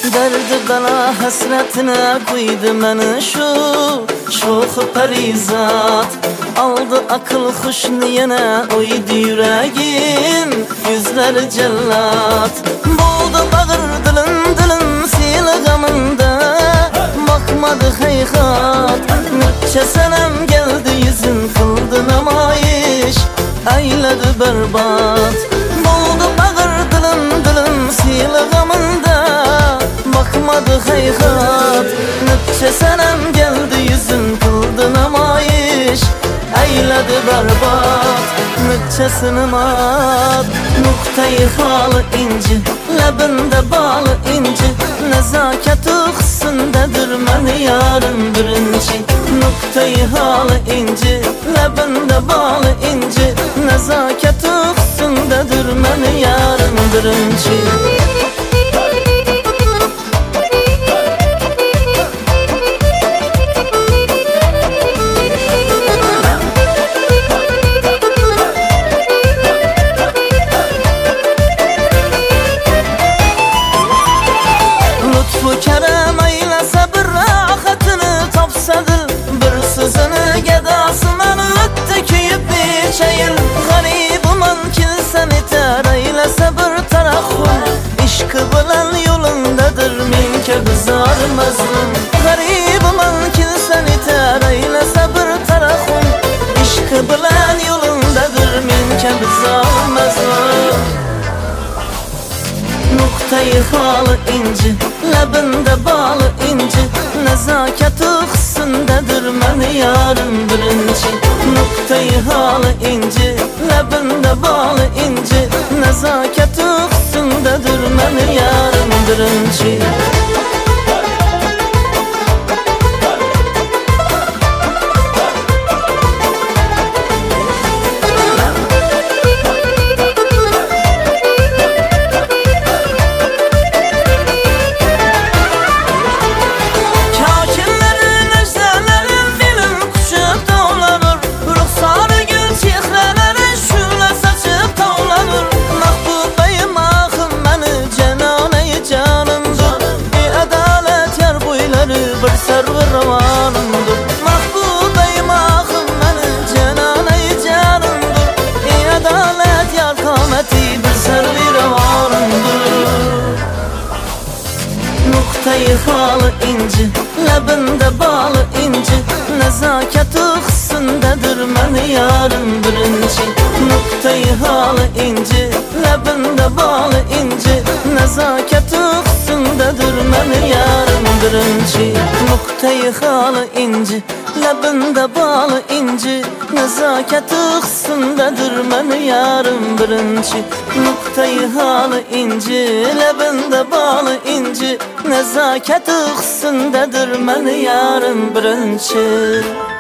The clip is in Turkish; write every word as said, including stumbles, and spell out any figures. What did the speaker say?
Derdi bela hasretine koydu beni şu Şoxu perizat Aldı akıl huşniyene oydu yüreğim Yüzleri cellat Buldu bağır dilin dilin sil gamında Bakmadı heyhat Nütçe senem geldi yüzün kıldı namayiş Eyledi berbat Buldu bağır dilin dilin sil gamında Bakmadı heyhat Nütçe senem geldi yüzün kıldı namayiş Eyledi berbat Nütçesini mat Nuktayı halı inci Lebinde balı inci Nezaket uxsundadır məni yarın birinci Nuktayı halı inci Lebinde balı inci Nezaket uxsundadır məni yarın birinci Bu kerem eyləsə bir rahatını tapsadır Bir sözünü gedası məni öttü kiyib biçəyir Qaribiman kilsəni tər eyləsə bir taraxun İşqı bilən yolundadır minkə bizar məzlum Qaribiman kilsəni tər eyləsə bir taraxun İşqı bilən yolundadır minkə bizar məzlum Nuktayı halı inci Lebinde balı inci Nezaket uxsundadır məni yarın birinci Nuktayı halı inci Lebinde balı inci Nezaket uxsundadır məni yarın birinci Bir servi ravanımdır Mahbubeyim ahım benim cenane-i canımdır Ey adalet yar kameti bir servi ravanımdır Nuktayı halı inci Lebinde balı inci Nezaket uxsundadır məni yarın birinci Nuktayı halı inci Lebinde balı inci Nezaket uxsundadır məni yarın birinci Nuktayı halı inci Lebinde balı inci Nezaket uxsundadır məni yarın birinci Nuktayı halı inci Lebinde balı inci Nezaket uxsundadır məni yarın birinci